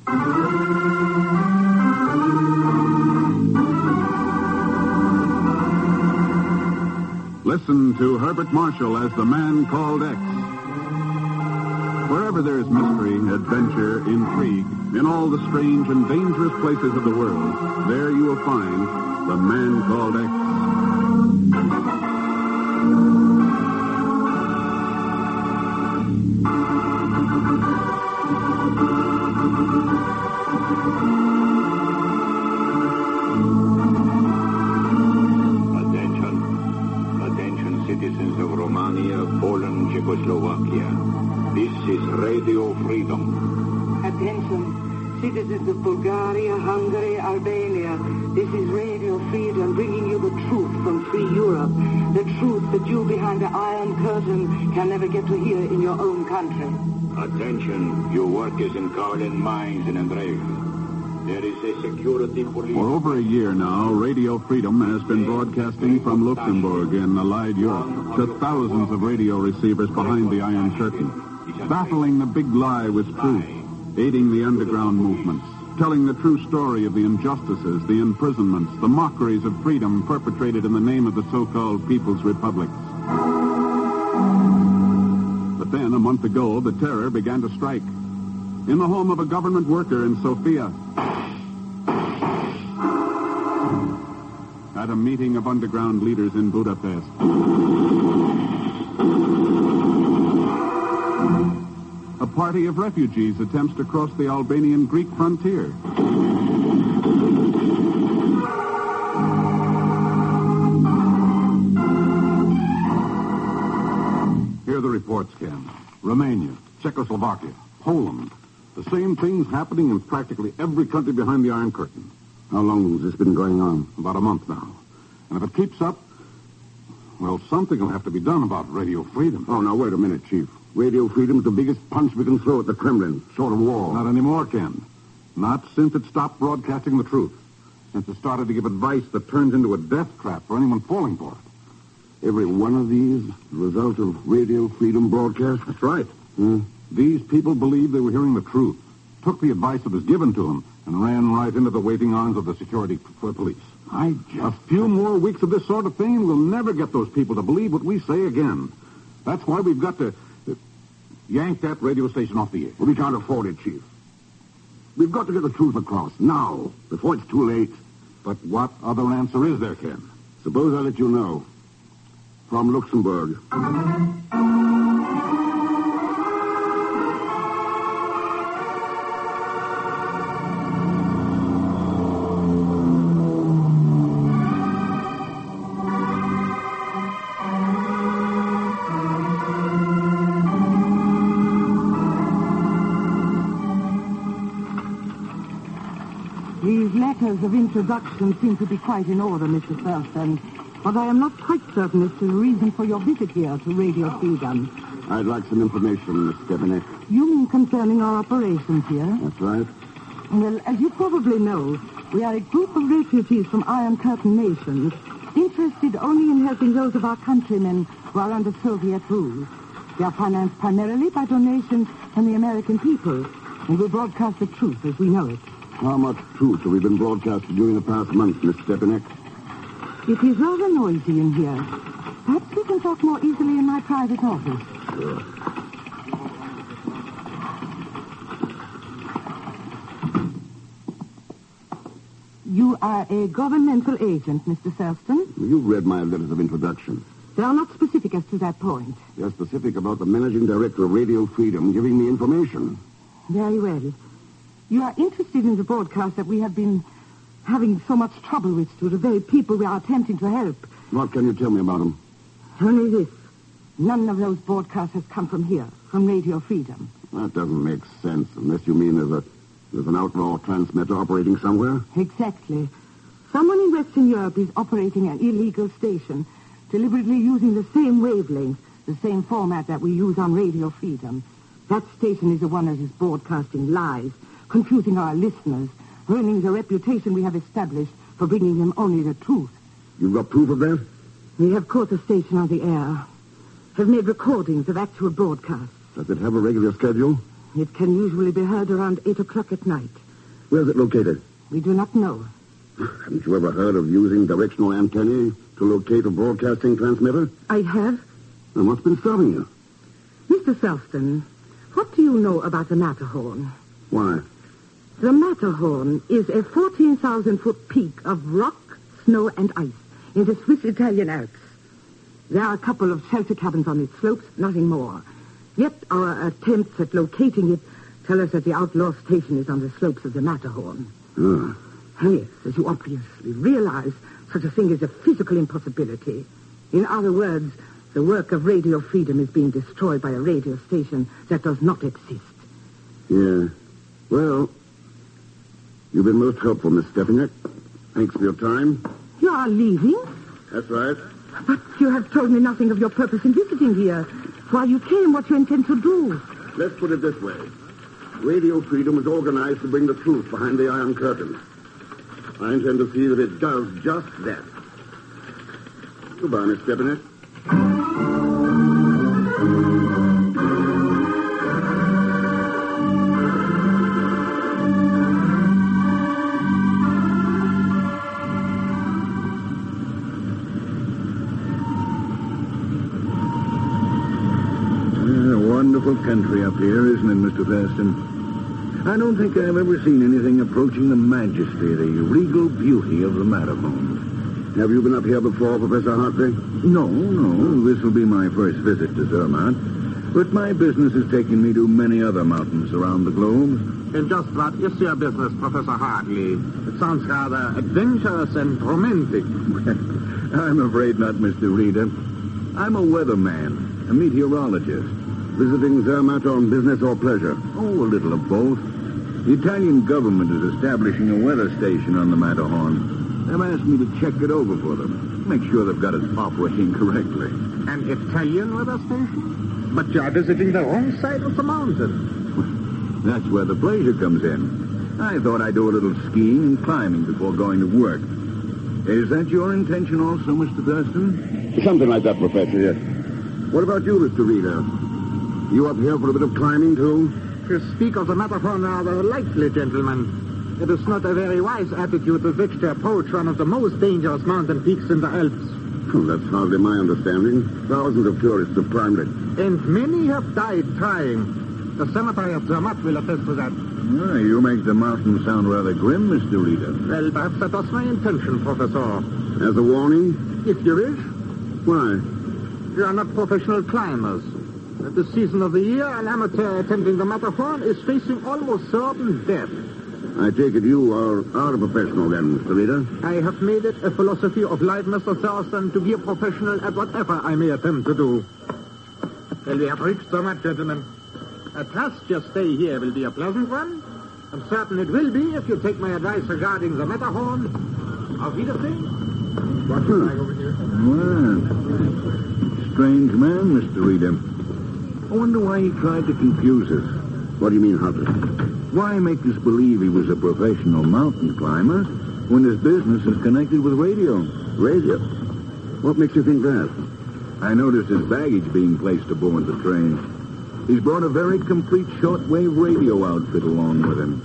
Listen to Herbert Marshall as the Man Called X. Wherever there's mystery, adventure, intrigue, in all the strange and dangerous places of the world, there you will find the Man Called X. Citizens of Romania, Poland, Czechoslovakia. This is Radio Freedom. Attention, citizens of Bulgaria, Hungary, Albania. This is Radio Freedom, bringing you the truth from free Europe. The truth that you behind the Iron Curtain can never get to hear in your own country. Attention, you workers in Carlin mines in Andreev. There is a security police... For over a year now, Radio Freedom has been broadcasting from Luxembourg in Allied Europe to thousands of radio receivers behind the Iron Curtain, battling the big lie with truth, aiding the underground movements, telling the true story of the injustices, the imprisonments, the mockeries of freedom perpetrated in the name of the so-called People's Republics. But then, a month ago, the terror began to strike. In the home of a government worker in Sofia, at a meeting of underground leaders in Budapest. A party of refugees attempts to cross the Albanian-Greek frontier. Here are the reports, Ken. Romania, Czechoslovakia, Poland. The same things happening in practically every country behind the Iron Curtain. How long has this been going on? About a month now. And if it keeps up, well, something will have to be done about Radio Freedom. Oh, now, wait a minute, Chief. Radio Freedom is the biggest punch we can throw at the Kremlin. Short of war. Not anymore, Ken. Not since it stopped broadcasting the truth. Since it started to give advice that turns into a death trap for anyone falling for it. Every one of these, the result of Radio Freedom broadcast? That's right. These people believed they were hearing the truth, took the advice that was given to them, and ran right into the waiting arms of the security police. A few more weeks of this sort of thing, and we'll never get those people to believe what we say again. That's why we've got to yank that radio station off the air. Well, we can't afford it, Chief. We've got to get the truth across, now, before it's too late. But what other answer is there, Ken? Suppose I let you know. From Luxembourg. These letters of introduction seem to be quite in order, Mr. Thurston. But I am not quite certain as to the reason for your visit here to Radio Freedom. I'd like some information, Miss Stepanek. You mean concerning our operations here? That's right. Well, as you probably know, we are a group of refugees from Iron Curtain nations, interested only in helping those of our countrymen who are under Soviet rule. We are financed primarily by donations from the American people, and we broadcast the truth as we know it. How much truth have we been broadcasting during the past month, Miss Stepanek? It is rather noisy in here. Perhaps we can talk more easily in my private office. Sure. You are a governmental agent, Mr. Thurston. You've read my letters of introduction. They are not specific as to that point. They're specific about the managing director of Radio Freedom giving me information. Very well. You are interested in the broadcast that we have been having so much trouble with to the very people we are attempting to help. What can you tell me about them? Only this. None of those broadcasts has come from here, from Radio Freedom. That doesn't make sense, unless you mean there's an outlaw transmitter operating somewhere. Exactly. Someone in Western Europe is operating an illegal station, deliberately using the same wavelength, the same format that we use on Radio Freedom. That station is the one that is broadcasting lies, confusing our listeners, ruining the reputation we have established for bringing them only the truth. You've got proof of that? We have caught the station on the air, have made recordings of actual broadcasts. Does it have a regular schedule? It can usually be heard around 8 o'clock at night. Where's it located? We do not know. Haven't you ever heard of using directional antennae to locate a broadcasting transmitter? I have. Then what's been stopping you? Mr. Selston, what do you know about the Matterhorn? Why? The Matterhorn is a 14,000-foot peak of rock, snow, and ice in the Swiss-Italian Alps. There are a couple of shelter cabins on its slopes, nothing more. Yet our attempts at locating it tell us that the outlaw station is on the slopes of the Matterhorn. Ah. Yes, as you obviously realize, such a thing is a physical impossibility. In other words, the work of Radio Freedom is being destroyed by a radio station that does not exist. Yeah. Well, you've been most helpful, Miss Stefanik. Thanks for your time. You are leaving? That's right. But you have told me nothing of your purpose in visiting here. Why you came, what you intend to do. Let's put it this way. Radio Freedom is organized to bring the truth behind the Iron Curtain. I intend to see that it does just that. Goodbye, Miss Stepanek. Wonderful country up here, isn't it, Mr. Thurston? I don't think I've ever seen anything approaching the majesty, the regal beauty of the Matterhorn. Have you been up here before, Professor Hartley? No. This will be my first visit to Zermatt. But my business has taken me to many other mountains around the globe. And just what is your business, Professor Hartley? It sounds rather adventurous and romantic. I'm afraid not, Mr. Reader. I'm a weatherman, a meteorologist. Visiting Zermatt on business or pleasure? Oh, a little of both. The Italian government is establishing a weather station on the Matterhorn. They've asked me to check it over for them, make sure they've got it operating correctly. An Italian weather station? But you are visiting the wrong side of the mountain. That's where the pleasure comes in. I thought I'd do a little skiing and climbing before going to work. Is that your intention also, Mr. Thurston? Something like that, Professor, yes. What about you, Mr. Reader? You up here for a bit of climbing, too? You speak of the Matterhorn rather lightly, gentlemen. It is not a very wise attitude with which to approach one of the most dangerous mountain peaks in the Alps. Well, that's hardly my understanding. Thousands of tourists have climbed it. And many have died trying. The cemetery of Zermatt will attest to that. You make the mountain sound rather grim, Mr. Reader. Well, perhaps that was my intention, Professor. As a warning? If you wish. Why? We are not professional climbers. At this season of the year, an amateur attempting the Matterhorn is facing almost certain death. I take it you are a professional then, Mr. Reader. I have made it a philosophy of life, Mr. Thurston, to be a professional at whatever I may attempt to do. Well, we have reached Zermatt, gentlemen. I trust your stay here will be a pleasant one. I'm certain it will be if you take my advice regarding the Matterhorn. Auf Wiedersehen. What's the flag over here? Well, strange man, Mr. Reader. I wonder why he tried to confuse us. What do you mean, Hartley? Why make us believe he was a professional mountain climber when his business is connected with radio? Radio? What makes you think that? I noticed his baggage being placed aboard the train. He's brought a very complete shortwave radio outfit along with him.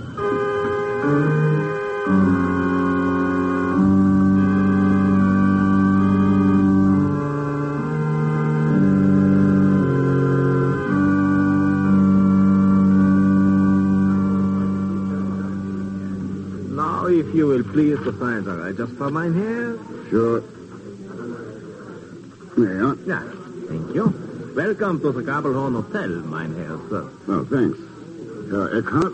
If you will please, the signs are right. Just for mine here. Sure. There you are. Yeah, thank you. Welcome to the Gabelhorn Hotel, mein Herr, sir. Oh, thanks. Eckhart?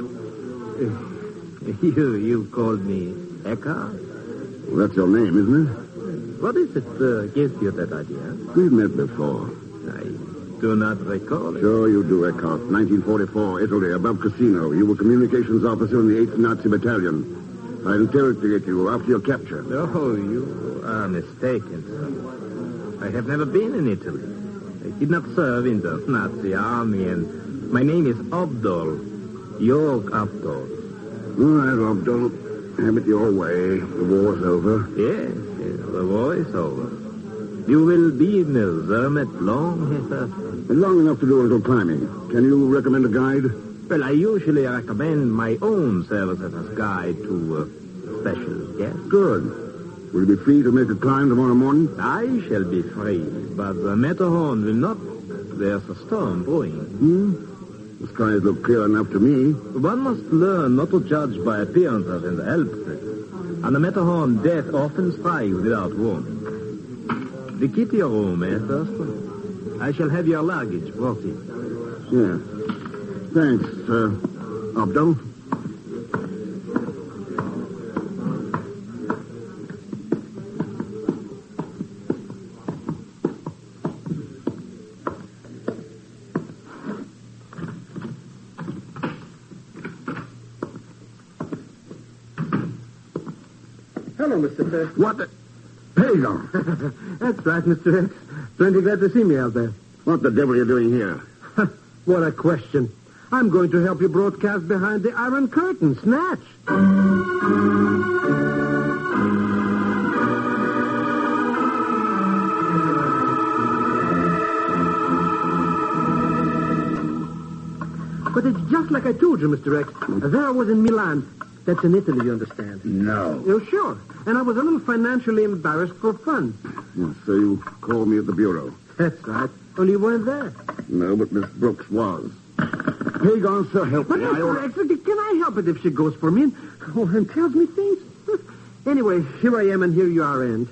You called me Eckhart? Well, that's your name, isn't it? What is it gives you that idea? We've met before. I do not recall it. Sure you do, Eckhart. 1944, Italy, above Cassino. You were communications officer in the 8th Nazi Battalion. I interrogated you after your capture. No, you are mistaken, sir. I have never been in Italy. I did not serve in the Nazi army, and my name is Abdul. Jörg Abdul. All right, Abdul. Have it your way. The war's over. Yes, the war is over. You will be in the Zermatt long, Herr Thurston? Long enough to do a little climbing. Can you recommend a guide? Well, I usually recommend my own services as guide to special guests. Good. Will you be free to make a climb tomorrow morning? I shall be free, but the Matterhorn will not. There's a storm brewing. The skies look clear enough to me. One must learn not to judge by appearances in the Alps. On the Matterhorn, death often strikes without warning. The key to your room, Thurston? I shall have your luggage brought in. Yeah. Thanks, Abdul. Hello, Mr. X. What the... Hagar! That's right, Mr. X. Plenty glad to see me out there. What the devil are you doing here? What a question. I'm going to help you broadcast behind the Iron Curtain. Snatch. But it's just like I told you, Mr. X. There I was in Milan. That's in Italy, you understand. No. Oh, sure. And I was a little financially embarrassed for fun. Yeah, so you called me at the bureau. That's right. Only you weren't there. No, but Miss Brooks was. Hagar, so help But me. Mr. X, can I help it if she goes for me and tells me things? Anyway, here I am and here you are, and...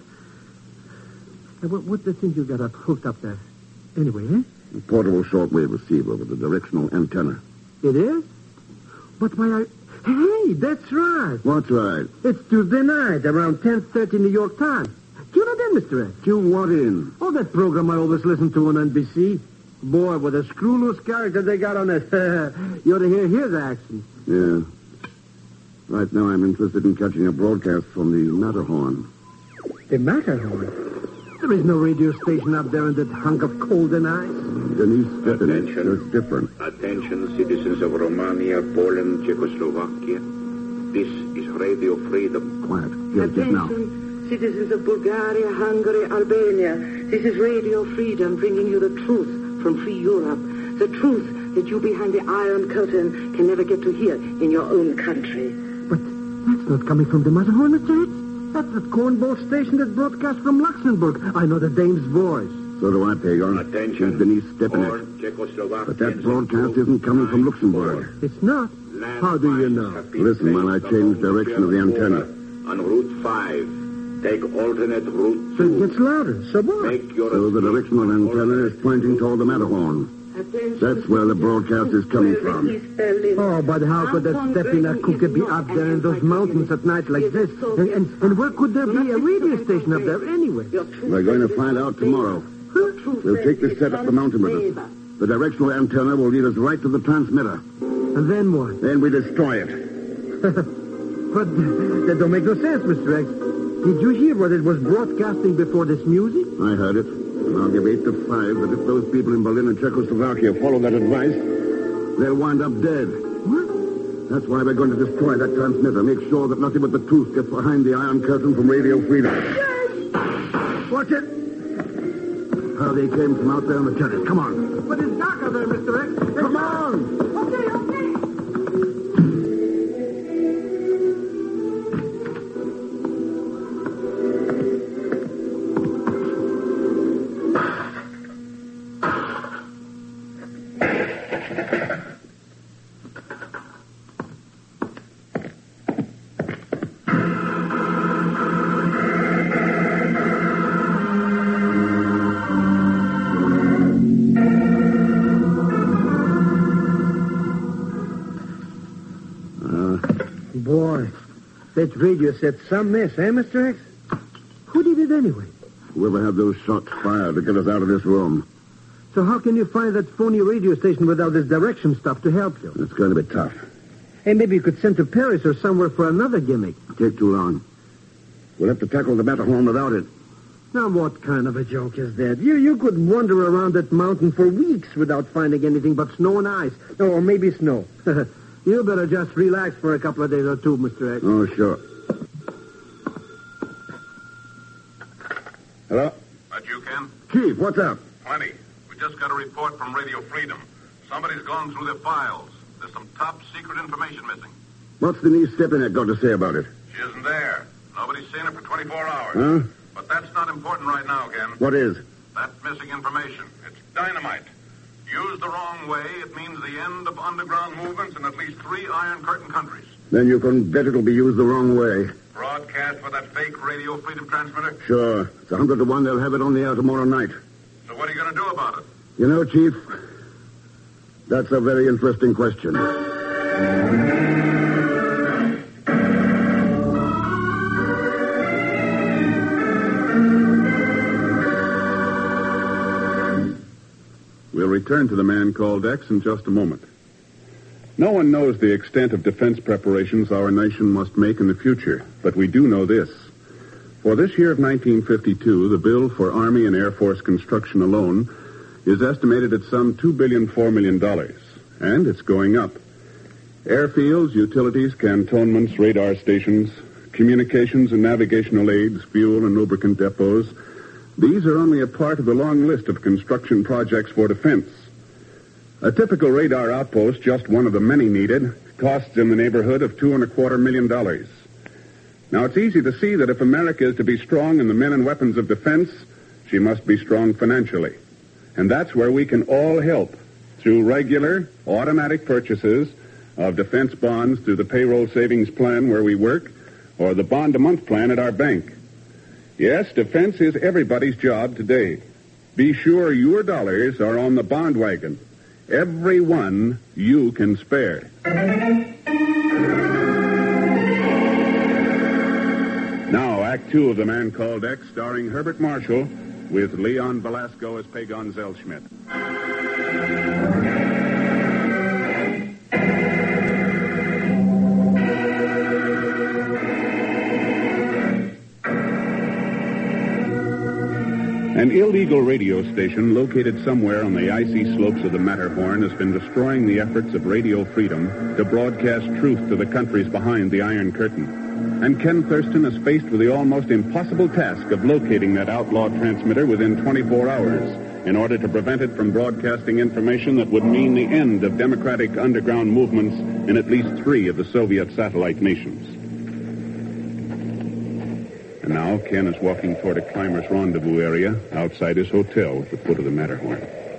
What's the thing you got hooked up there? Anyway, eh? A portable shortwave receiver with a directional antenna. It is? But why are... Hey, that's right. What's right? It's Tuesday night, around 10:30 New York time. Tune it in, Mr. X. Tune what in? Oh, that program I always listen to on NBC. Boy, what a screw-loose character they got on it. You ought to hear his accent. Yeah. Right now I'm interested in catching a broadcast from the Matterhorn. The Matterhorn? There is no radio station up there in that hunk of cold and ice. Denise Stepanich, Attention. that's different. Attention, citizens of Romania, Poland, Czechoslovakia. This is Radio Freedom. Quiet. Here's it now. Attention, citizens of Bulgaria, Hungary, Albania. This is Radio Freedom bringing you the truth from free Europe. The truth that you behind the Iron Curtain can never get to hear in your own country. But that's not coming from the Matterhorn, Mr. X. That's the cornball station that broadcasts from Luxembourg. I know the dame's voice. So do I, Hagar. Attention. Here's Denise Stepanich. All Czechoslovakians. But that broadcast isn't coming from Luxembourg. It's not. How do you know? Listen while I change direction of the antenna. On Route 5, take alternate Route 2. So it gets louder. So what? Make your So the directional antenna is pointing toward the Matterhorn. That's where the broadcast is coming from. Oh, but how could that Stepina Kuka be up there in those mountains at night like this? And where could there be a radio station up there anyway? We're going to find out tomorrow. We'll take this set up the mountain with us. The directional antenna will lead us right to the transmitter. And then what? Then we destroy it. But that don't make no sense, Mr. X. Did you hear what it was broadcasting before this music? I heard it. And I'll give 8 to 5 that if those people in Berlin and Czechoslovakia follow that advice, they'll wind up dead. What? That's why we're going to destroy that transmitter. Make sure that nothing but the truth gets behind the Iron Curtain from Radio Freedom. Yes! Watch it. How they came from out there on the terrace. Come on. But it's darker there, Mr. X. Come on. Okay. Boy, that radio set some mess, eh, Mr. X? Who did it anyway? Whoever had those shots fired to get us out of this room. So how can you find that phony radio station without this direction stuff to help you? It's going to be tough. Hey, maybe you could send to Paris or somewhere for another gimmick. Take too long. We'll have to tackle the Matterhorn without it. Now, what kind of a joke is that? You could wander around that mountain for weeks without finding anything but snow and ice. Or maybe snow. You better just relax for a couple of days or two, Mr. X. Oh, sure. Hello? That you, Ken? Chief, what's up? Plenty. We just got a report from Radio Freedom. Somebody's gone through the files. There's some top-secret information missing. What's Denise Stepanek got to say about it? She isn't there. Nobody's seen her for 24 hours. Huh? But that's not important right now, Ken. What is? That missing information. It's dynamite. Used the wrong way, it means the end of underground movements in at least 3 Iron Curtain countries. Then you can bet it'll be used the wrong way. Broadcast with that fake Radio Freedom transmitter? Sure. It's 100 to 1 they'll have it on the air tomorrow night. So what are you going to do about it? You know, Chief, that's a very interesting question. We'll return to the man called X in just a moment. No one knows the extent of defense preparations our nation must make in the future, but we do know this. For this year of 1952, the bill for Army and Air Force construction alone is estimated at some $2.4 billion, and it's going up. Airfields, utilities, cantonments, radar stations, communications and navigational aids, fuel and lubricant depots, these are only a part of the long list of construction projects for defense. A typical radar outpost, just one of the many needed, costs in the neighborhood of $2.25 million. Now, it's easy to see that if America is to be strong in the men and weapons of defense, she must be strong financially. And that's where we can all help, through regular, automatic purchases of defense bonds through the payroll savings plan where we work, or the bond-a-month plan at our bank. Yes, defense is everybody's job today. Be sure your dollars are on the bond wagon. Every one you can spare. Now, Act 2 of The Man Called X, starring Herbert Marshall, with Leon Velasco as Pagon Zellschmidt. An illegal radio station located somewhere on the icy slopes of the Matterhorn has been destroying the efforts of Radio Freedom to broadcast truth to the countries behind the Iron Curtain. And Ken Thurston is faced with the almost impossible task of locating that outlaw transmitter within 24 hours in order to prevent it from broadcasting information that would mean the end of democratic underground movements in at least 3 of the Soviet satellite nations. And now Ken is walking toward a climber's rendezvous area outside his hotel at the foot of the Matterhorn.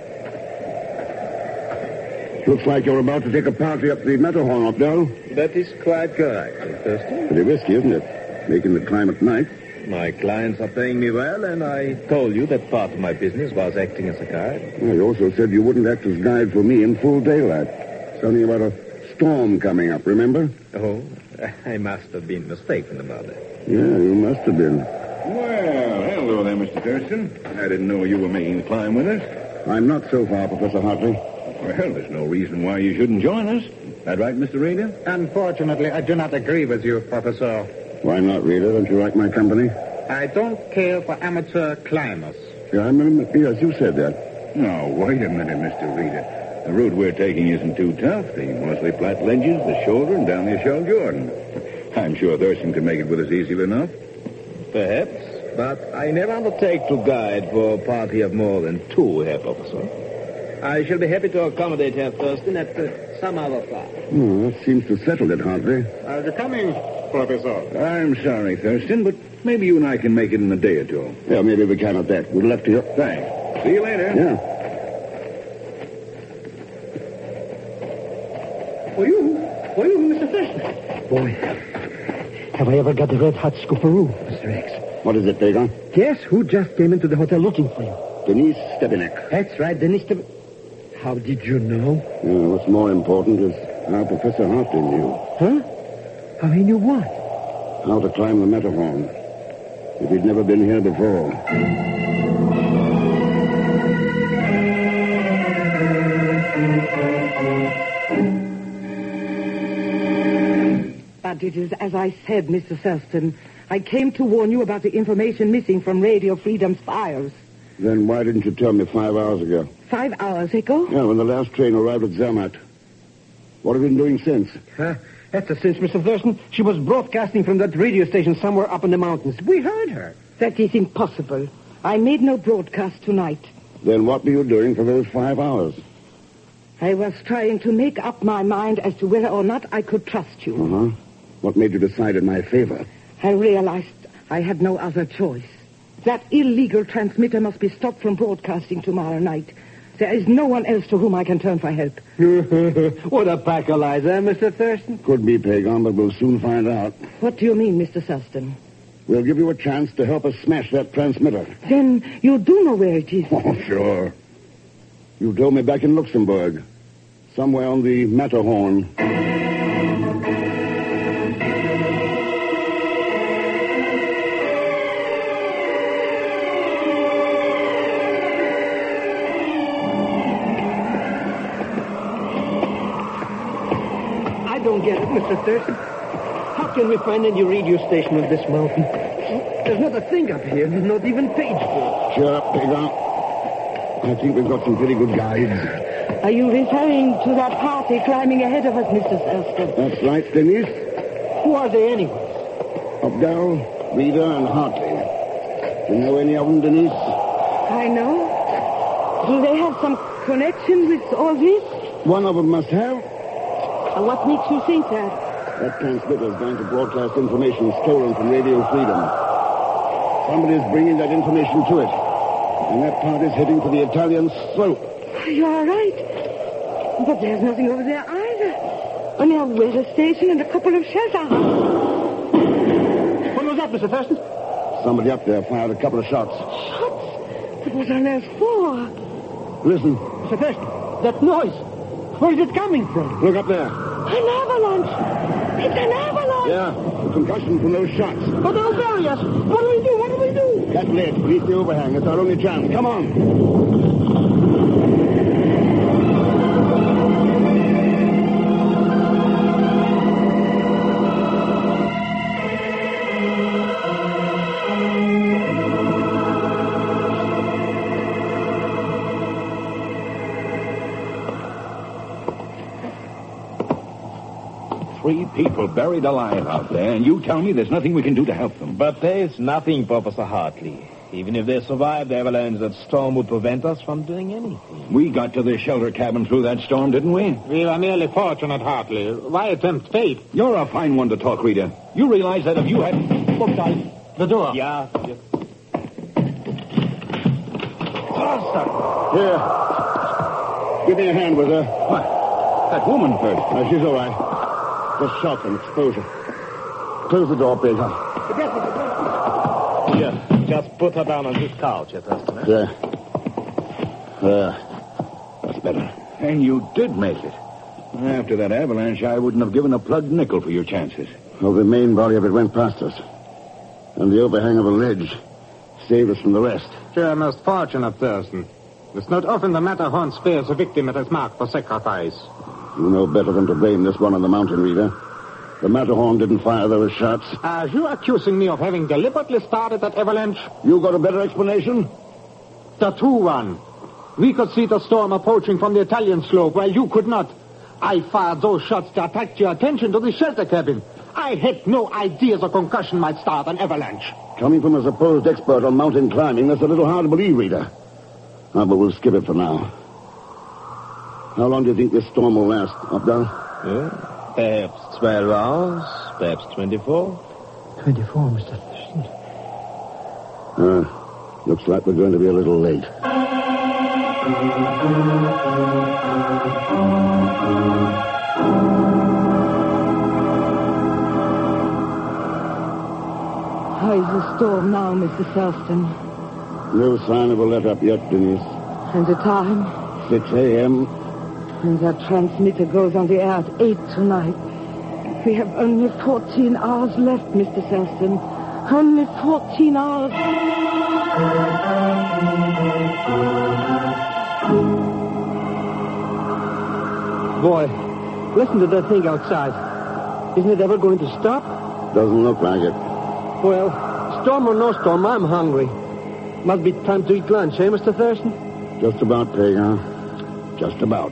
Looks like you're about to take a party up the Matterhorn, Otto. That is quite correct, Thurston. Pretty risky, isn't it? Making the climb at night. My clients are paying me well, and I told you that part of my business was acting as a guide. Well, you also said you wouldn't act as guide for me in full daylight. Something about a storm coming up, remember? Oh, I must have been mistaken about that. Yeah, you must have been. Well, hello there, Mr. Thurston. I didn't know you were making the climb with us. I'm not so far, Professor Hartley. Well, there's no reason why you shouldn't join us. That right, Mr. Reader? Unfortunately, I do not agree with you, Professor. Why not, Reader? Don't you like my company? I don't care for amateur climbers. Yeah, yes, you said that. No, wait a minute, Mr. Reader. The route we're taking isn't too tough. The mostly flat ledges, the shoulder, and down the Shell Jordan. I'm sure Thurston can make it with us easily enough. Perhaps, but I never undertake to guide for a party of more than 2, Herr Professor. I shall be happy to accommodate Herr Thurston at some other time. Oh, that seems to settle it, Hartley. Are you coming, Professor? I'm sorry, Thurston, but maybe you and I can make it in a day or 2. Yeah, maybe we can at that. Good luck to you. Thanks. See you later. Yeah. For you, Mr. Thurston. Boy, have I ever got the red-hot scooperoo, Mr. X. What is it, Pagon? Guess who just came into the hotel looking for you? Denise Stepanek. That's right, Denise Stepanek. How did you know? What's more important is how Professor Hartley knew. Huh? How he knew what? How to climb the Matterhorn. If he'd never been here before. But it is as I said, Mr. Thurston. I came to warn you about the information missing from Radio Freedom's files. Then why didn't you tell me 5 hours ago? 5 hours ago? Yeah, when the last train arrived at Zermatt. What have you been doing since? That's a cinch, Mr. Thurston. She was broadcasting from that radio station somewhere up in the mountains. We heard her. That is impossible. I made no broadcast tonight. Then what were you doing for those 5 hours? I was trying to make up my mind as to whether or not I could trust you. Uh-huh. What made you decide in my favor? I realized I had no other choice. That illegal transmitter must be stopped from broadcasting tomorrow night. There is no one else to whom I can turn for help. What a pack of lies, Mr. Thurston? Could be, Pagon, but we'll soon find out. What do you mean, Mr. Thurston? We'll give you a chance to help us smash that transmitter. Then you do know where it is. Oh, sure. You told me back in Luxembourg. Somewhere on the Matterhorn. I don't get it, Mr. Thurston. How can we find any radio station on this mountain? There's not a thing up here, not even page board. Cheer up, Pagon. I think we've got some pretty good guides. Are you referring to that party climbing ahead of us, Mr. Thurston? That's right, Denise. Who are they anyway? Abdel, Reader, and Hartley. Do you know any of them, Denise? I know. Do they have some connection with all this? One of them must have. What makes you think that? That transmitter is going to broadcast information stolen from Radio Freedom. Somebody's bringing that information to it. And that party's heading for the Italian slope. You are right. But there's nothing over there either. Only a weather station and a couple of shelter houses. What was that, Mr. Thurston? Somebody up there fired a couple of shots. Shots? What was on earth for? Listen. Mr. Thurston, that noise. Where is it coming from? Look up there. An avalanche. It's an avalanche. Yeah, the concussion from those shots. But they'll bury us. What do we do? What do we do? That ledge beneath the overhang. It's our only chance. Come on. Three people buried alive out there, and you tell me there's nothing we can do to help them. But there's nothing, Professor Hartley. Even if they survived the avalanche, that storm would prevent us from doing anything. We got to the shelter cabin through that storm, didn't we? We were nearly fortunate, Hartley. Why tempt fate? You're a fine one to talk, Rita. You realize that if you had... Look, guys. The door. Yeah. Here. Give me a hand with her. What? That woman first. She's all right. Just shock and exposure. Close the door, Baker. Here, just put her down on this couch, Thurston. There. That's better. And you did make it. After that avalanche, I wouldn't have given a plugged nickel for your chances. Well, the main body of it went past us. And the overhang of a ledge saved us from the rest. You're most fortunate, Thurston. It's not often the Matterhorn spares a victim that is marked for sacrifice. You know better than to blame this one on the mountain, Reader. The Matterhorn didn't fire those shots. Are you accusing me of having deliberately started that avalanche? You got a better explanation? The true one. We could see the storm approaching from the Italian slope, while you could not. I fired those shots to attract your attention to the shelter cabin. I had no idea the concussion might start an avalanche. Coming from a supposed expert on mountain climbing, that's a little hard to believe, Reader. But we'll skip it for now. How long do you think this storm will last, Abdel? Perhaps 12 hours, perhaps 24. 24, Mr. Thurston. Looks like we're going to be a little late. How is the storm now, Mr. Thurston? No sign of a let-up yet, Denise. And the time? 6 a.m. And that transmitter goes on the air at 8 tonight. We have only 14 hours left, Mr. Thurston. Only 14 hours. Boy, listen to that thing outside. Isn't it ever going to stop? Doesn't look like it. Well, storm or no storm, I'm hungry. Must be time to eat lunch, eh, Mr. Thurston? Just about, Peg, huh? Just about.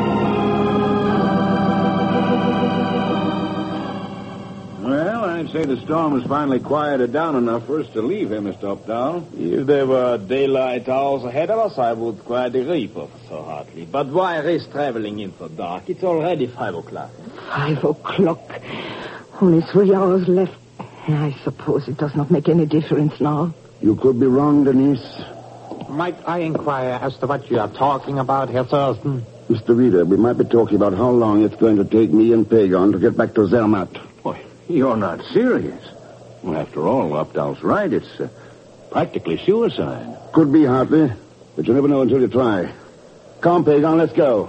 Well, I'd say the storm has finally quieted down enough for us to leave here, Mr. Updown. If there were daylight hours ahead of us, I would quiet the reaper, Professor Hartley. But why risk traveling in the dark? It's already 5 o'clock. 5 o'clock. Only 3 hours left. I suppose it does not make any difference now. You could be wrong, Denise. Might I inquire as to what you are talking about, Herr Thurston? Mr. Reader, we might be talking about how long it's going to take me and Pagon to get back to Zermatt. Boy, you're not serious. Well, after all, Updown's right. It's practically suicide. Could be, Hartley, but you never know until you try. Come, Pagon, let's go.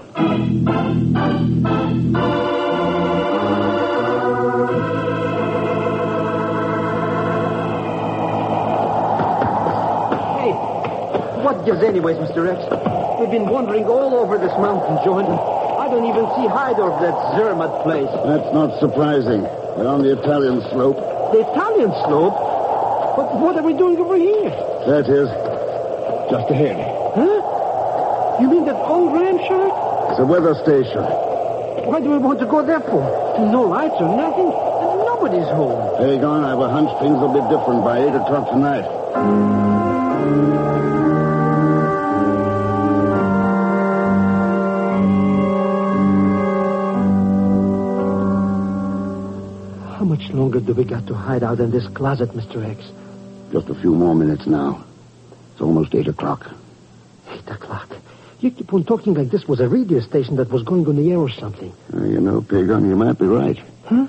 What gives anyways, Mr. X? We've been wandering all over this mountain joint, and I don't even see Heidorf, that Zermatt place. That's not surprising. We're on the Italian slope. The Italian slope? But what are we doing over here? That is. Just ahead. Huh? You mean that old ranch shack? It's a weather station. Why do we want to go there for? No lights or nothing, and nobody's home. Pagon, I have a hunch things will be different by 8 o'clock tonight. How much longer do we got to hide out in this closet, Mr. X? Just a few more minutes now. It's almost 8 o'clock. 8 o'clock? You keep on talking like this was a radio station that was going on the air or something. You know, Pagon, you might be right. Huh?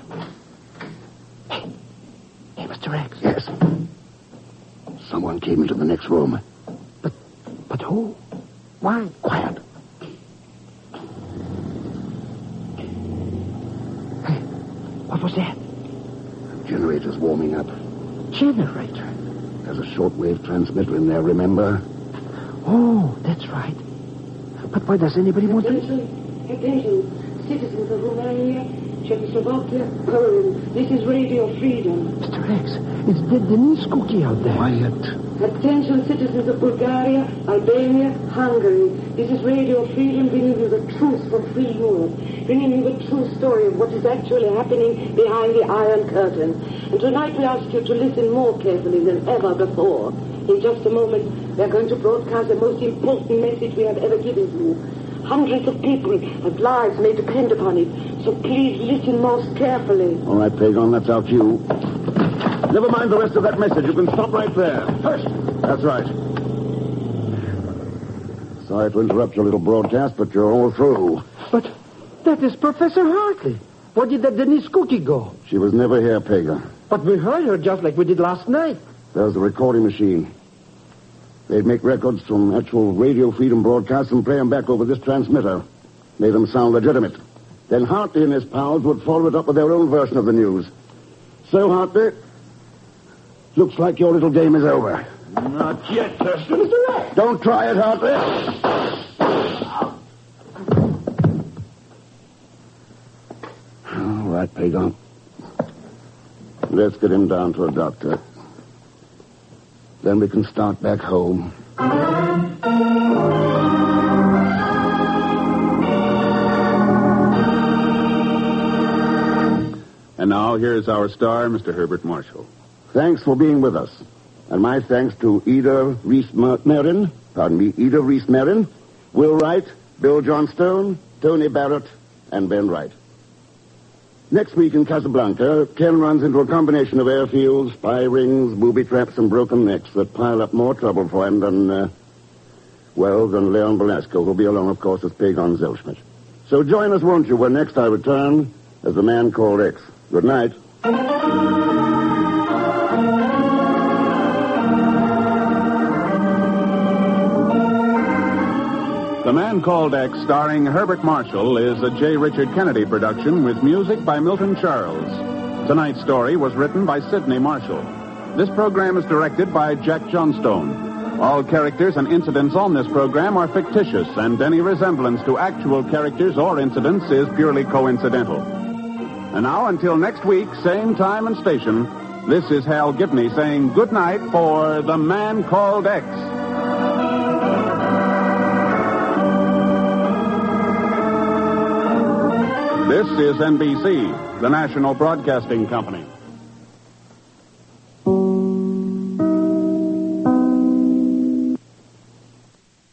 Hey, Mr. X. Yes. Someone came into the next room. But who? Why? Quiet. Hey, what was that? Generator's warming up. Generator? There's a shortwave transmitter in there, remember? Oh, that's right. But why does anybody want to... Attention, citizens of Romania, Czechoslovakia, Poland. This is Radio Freedom. Mr. X, it's Denise Cookie out there. Quiet. Attention, citizens of Bulgaria, Albania, Hungary. This is Radio Freedom bringing you the truth from free Europe, bringing you the true story of what is actually happening behind the Iron Curtain. And tonight we ask you to listen more carefully than ever before. In just a moment, we are going to broadcast the most important message we have ever given you. Hundreds of people have lives may depend upon it, so please listen most carefully. All right, Pagon, that's our cue. Never mind the rest of that message. You can stop right there. Hush! That's right. Sorry to interrupt your little broadcast, but you're all through. But that is Professor Hartley. Where did that Denise Cookie go? She was never here, Pagon. But we heard her just like we did last night. There's the recording machine. They'd make records from actual Radio Freedom broadcasts and play them back over this transmitter. Made them sound legitimate. Then Hartley and his pals would follow it up with their own version of the news. So, Hartley, looks like your little game is over. Not yet, Thurston. Don't try it, Hartley. All right, Pagon. Let's get him down to a doctor. Then we can start back home. And now, here's our star, Mr. Herbert Marshall. Thanks for being with us. And my thanks to Ida Reese-Marin, Will Wright, Bill Johnstone, Tony Barrett, and Ben Wright. Next week in Casablanca, Ken runs into a combination of airfields, spy rings, booby traps, and broken necks that pile up more trouble for him than Leon Velasco, who'll be along, of course, as Pagon Zellschmidt. So join us, won't you, when next I return as the Man Called X. Good night. The Man Called X, starring Herbert Marshall, is a J. Richard Kennedy production with music by Milton Charles. Tonight's story was written by Sidney Marshall. This program is directed by Jack Johnstone. All characters and incidents on this program are fictitious, and any resemblance to actual characters or incidents is purely coincidental. And now, until next week, same time and station, this is Hal Gibney saying good night for The Man Called X. This is NBC, the national broadcasting company.